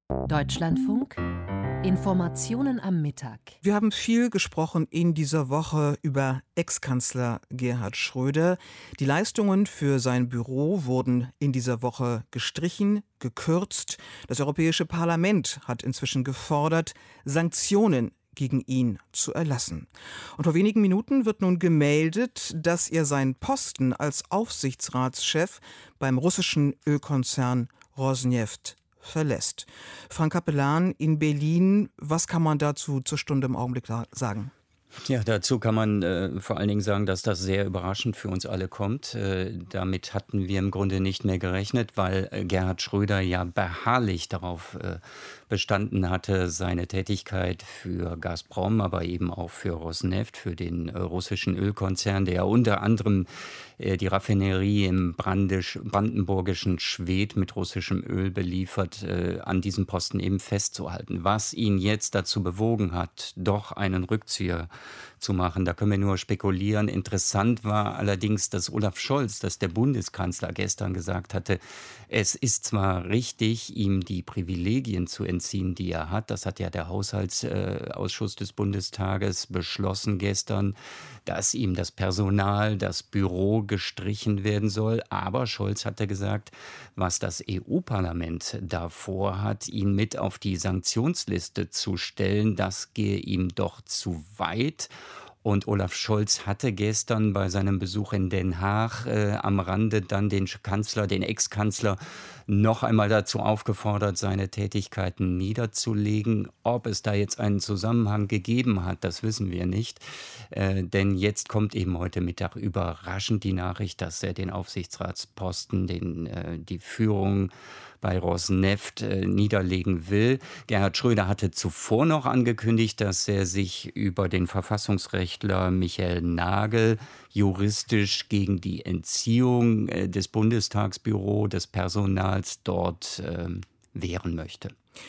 Deutschlandfunk Informationen am Mittag. Wir haben viel gesprochen in dieser Woche über Ex-Kanzler Gerhard Schröder. Die Leistungen für sein Büro wurden in dieser Woche gestrichen, gekürzt. Das Europäische Parlament hat inzwischen gefordert, Sanktionen gegen ihn zu erlassen. Und vor wenigen Minuten wird nun gemeldet, dass er seinen Posten als Aufsichtsratschef beim russischen Ölkonzern Rosneft verlässt. Frank Capellan in Berlin, was kann man dazu zur Stunde im Augenblick sagen? Ja, dazu kann man vor allen Dingen sagen, dass das sehr überraschend für uns alle kommt. Damit hatten wir im Grunde nicht mehr gerechnet, weil Gerhard Schröder ja beharrlich darauf bestanden hatte, seine Tätigkeit für Gazprom, aber eben auch für Rosneft, für den russischen Ölkonzern, der unter anderem die Raffinerie im brandenburgischen Schwedt mit russischem Öl beliefert, an diesem Posten eben festzuhalten. Was ihn jetzt dazu bewogen hat, doch einen Rückzieher zu machen, da können wir nur spekulieren. Interessant war allerdings, dass Olaf Scholz, dass der Bundeskanzler gestern gesagt hatte, es ist zwar richtig, ihm die Privilegien zu entziehen, die er hat. Das hat ja der Haushaltsausschuss des Bundestages beschlossen gestern, dass ihm das Personal, das Büro gestrichen werden soll. Aber Scholz hatte gesagt, was das EU-Parlament davor hat, ihn mit auf die Sanktionsliste zu stellen, das gehe ihm doch zu weit. Und Olaf Scholz hatte gestern bei seinem Besuch in Den Haag am Rande dann den Ex-Kanzler, noch einmal dazu aufgefordert, seine Tätigkeiten niederzulegen. Ob es da jetzt einen Zusammenhang gegeben hat, das wissen wir nicht. Denn jetzt kommt eben heute Mittag überraschend die Nachricht, dass er den Aufsichtsratsposten, die Führung bei Rosneft niederlegen will. Gerhard Schröder hatte zuvor noch angekündigt, dass er sich über den Verfassungsrechtler Michael Nagel juristisch gegen die Entziehung des Bundestagsbüros, des Personals dort wehren möchte.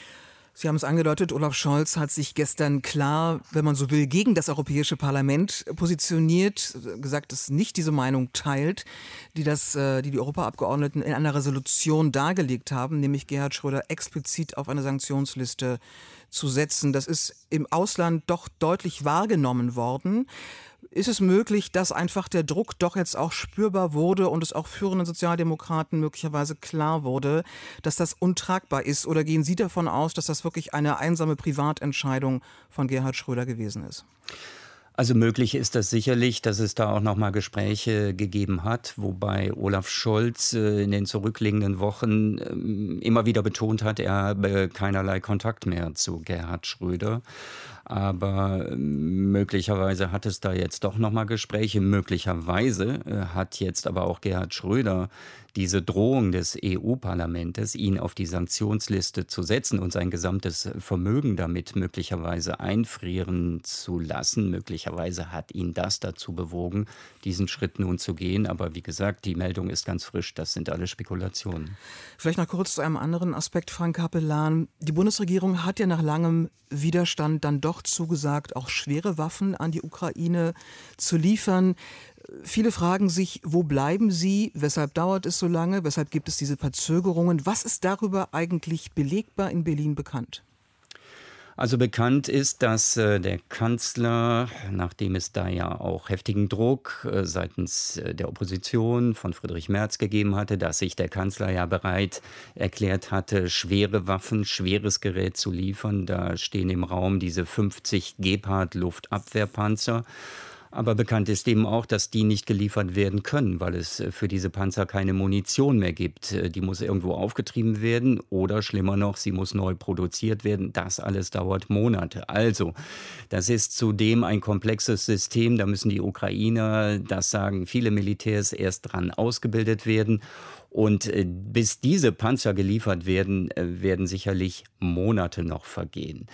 Sie haben es angedeutet, Olaf Scholz hat sich gestern klar, wenn man so will, gegen das Europäische Parlament positioniert, gesagt, dass nicht diese Meinung teilt, die die Europaabgeordneten in einer Resolution dargelegt haben, nämlich Gerhard Schröder explizit auf eine Sanktionsliste zu setzen. Das ist im Ausland doch deutlich wahrgenommen worden. Ist es möglich, dass einfach der Druck doch jetzt auch spürbar wurde und es auch führenden Sozialdemokraten möglicherweise klar wurde, dass das untragbar ist? Oder gehen Sie davon aus, dass das wirklich eine einsame Privatentscheidung von Gerhard Schröder gewesen ist? Also möglich ist das sicherlich, dass es da auch noch mal Gespräche gegeben hat, wobei Olaf Scholz in den zurückliegenden Wochen immer wieder betont hat, er habe keinerlei Kontakt mehr zu Gerhard Schröder. Aber möglicherweise hat es da jetzt doch noch mal Gespräche. Möglicherweise hat jetzt aber auch Gerhard Schröder diese Drohung des EU-Parlamentes, ihn auf die Sanktionsliste zu setzen und sein gesamtes Vermögen damit möglicherweise einfrieren zu lassen. Möglicherweise hat ihn das dazu bewogen, diesen Schritt nun zu gehen. Aber wie gesagt, die Meldung ist ganz frisch. Das sind alles Spekulationen. Vielleicht noch kurz zu einem anderen Aspekt, Frank Capellan. Die Bundesregierung hat ja nach langem Widerstand dann doch zugesagt, auch schwere Waffen an die Ukraine zu liefern. Viele fragen sich, wo bleiben sie? Weshalb dauert es so lange? Weshalb gibt es diese Verzögerungen? Was ist darüber eigentlich belegbar in Berlin bekannt? Also bekannt ist, dass der Kanzler, nachdem es da ja auch heftigen Druck seitens der Opposition von Friedrich Merz gegeben hatte, dass sich der Kanzler ja bereit erklärt hatte, schwere Waffen, schweres Gerät zu liefern. Da stehen im Raum diese 50 Gepard-Luftabwehrpanzer. Aber bekannt ist eben auch, dass die nicht geliefert werden können, weil es für diese Panzer keine Munition mehr gibt. Die muss irgendwo aufgetrieben werden oder schlimmer noch, sie muss neu produziert werden. Das alles dauert Monate. Also, das ist zudem ein komplexes System. Da müssen die Ukrainer, das sagen viele Militärs, erst dran ausgebildet werden. Und bis diese Panzer geliefert werden, werden sicherlich Monate noch vergehen.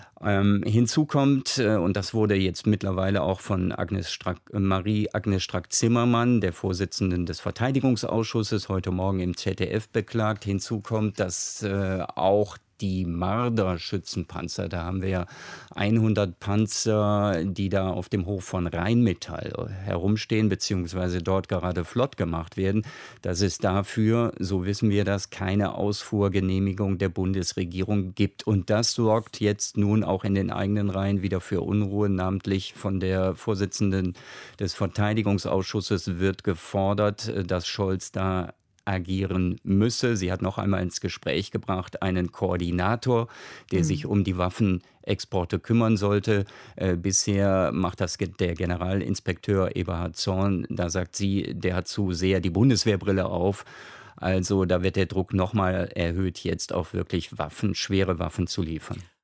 Hinzu kommt, und das wurde jetzt mittlerweile auch von Marie-Agnes Strack-Zimmermann, der Vorsitzenden des Verteidigungsausschusses, heute Morgen im ZDF beklagt. Hinzu kommt, dass auch die Marder-Schützenpanzer. Da haben wir ja 100 Panzer, die da auf dem Hof von Rheinmetall herumstehen, beziehungsweise dort gerade flott gemacht werden, dass es dafür, so wissen wir das, keine Ausfuhrgenehmigung der Bundesregierung gibt. Und das sorgt jetzt nun auch in den eigenen Reihen wieder für Unruhe. Namentlich von der Vorsitzenden des Verteidigungsausschusses wird gefordert, dass Scholz da agieren müsse. Sie hat noch einmal ins Gespräch gebracht, einen Koordinator, der sich um die Waffenexporte kümmern sollte. Bisher macht das der Generalinspekteur Eberhard Zorn. Da sagt sie, der hat zu sehr die Bundeswehrbrille auf. Also da wird der Druck nochmal erhöht, jetzt auch wirklich schwere Waffen zu liefern.